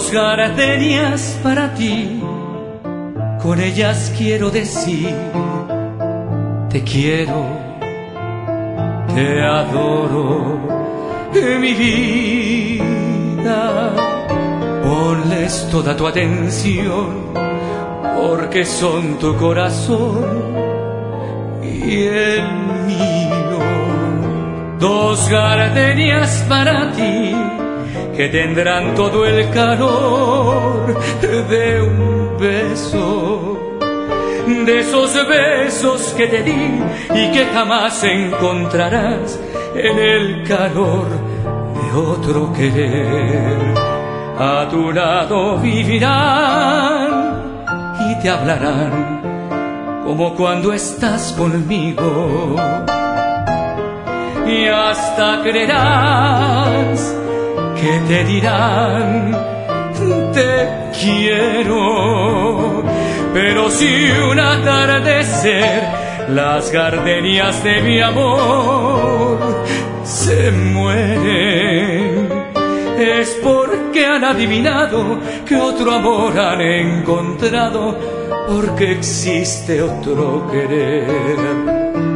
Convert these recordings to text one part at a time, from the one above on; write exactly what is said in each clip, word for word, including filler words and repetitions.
Dos gardenias para ti, con ellas quiero decir: te quiero, te adoro, mi vida. Ponles toda tu atención, porque son tu corazón y el mío. Dos gardenias para ti, que tendrán todo el calor de un beso, de esos besos que te di y que jamás encontrarás en el calor de otro querer. A tu lado vivirán y te hablarán como cuando estás conmigo, y hasta creerás que te dirán: te quiero. Pero si un atardecer las gardenias de mi amor se mueren, es porque han adivinado que otro amor han encontrado, porque existe otro querer.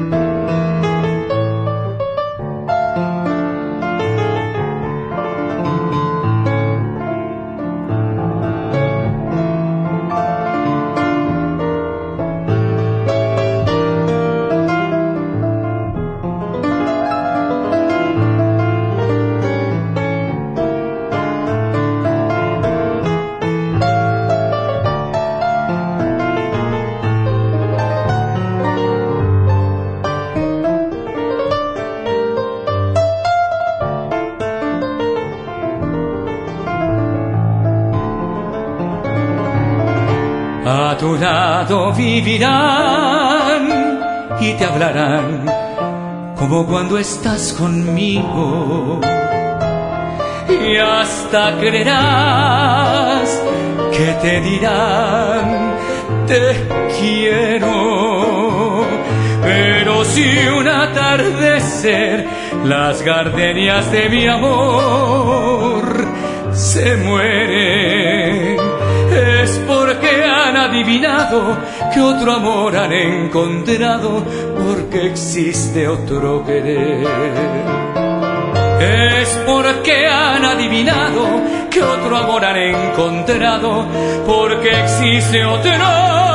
A tu lado vivirán y te hablarán como cuando estás conmigo, y hasta creerás que te dirán: te quiero. Pero si un atardecer las gardenias de mi amor se mueren, es porque han adivinado que otro amor han encontrado, porque existe otro querer. Es porque han adivinado que otro amor han encontrado, porque existe otro